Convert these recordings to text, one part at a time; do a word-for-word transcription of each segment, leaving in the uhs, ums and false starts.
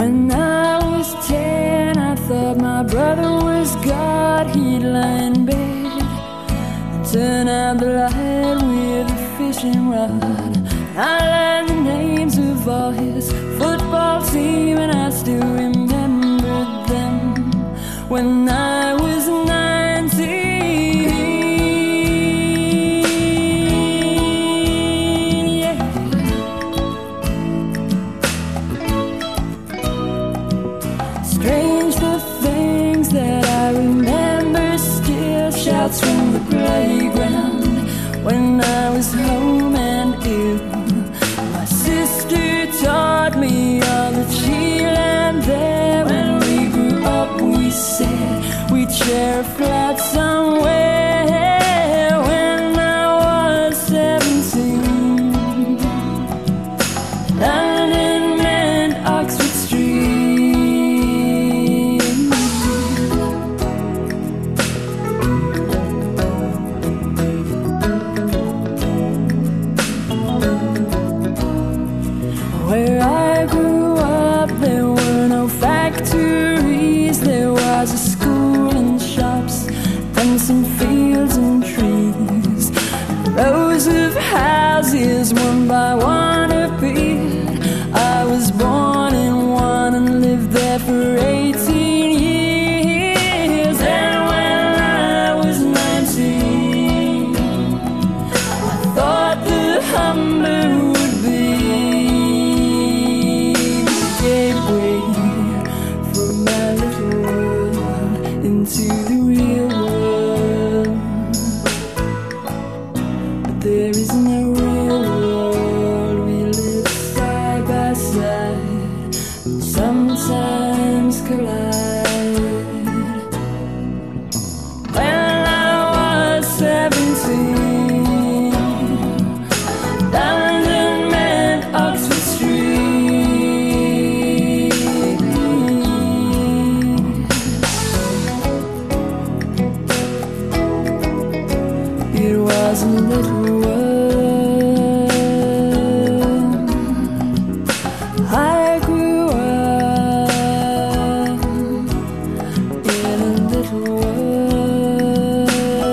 When I was ten, I thought my brother was God. He'd lie in bed and turn out the light with a fishing rod. I learned the names of all his football team, and I still remember them when I was nineteen. Shouts from the playground when I was home and ill. My sister taught me all that she learned there. When we grew up, we said we'd share a flat somewhere. When I was seventeen, London meant Oxford Street. Where I grew up, there were no factories. There was a school and shops and some fields and trees. Rows of houses, one by one, appeared. I was born in one and lived there for eighteen years. And when I was nineteen, I thought the humbler would be gateway from my little world into the real world. But there is no real world. We live side by side and sometimes collide. When I was seventeen, London meant Oxford Street. It was a little world. I grew up in a little world.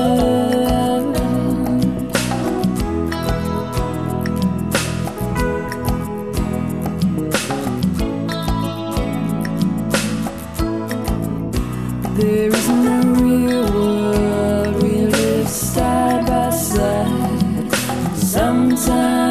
There is no real world. We live side by side. Sometimes